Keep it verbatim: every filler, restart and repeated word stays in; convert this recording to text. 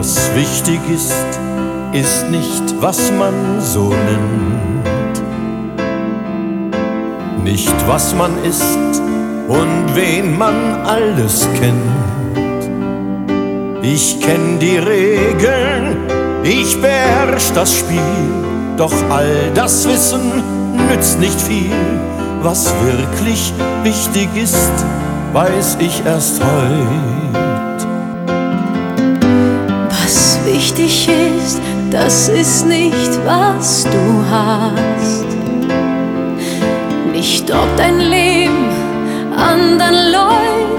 Was wichtig ist, ist nicht, was man so nennt, nicht was man ist und wen man alles kennt. Ich kenn die Regeln, ich beherrsch das Spiel, doch all das Wissen nützt nicht viel. Was wirklich wichtig ist, weiß ich erst heut. Was wichtig ist, das ist nicht, was du hast, nicht ob dein Leben anderen Leuten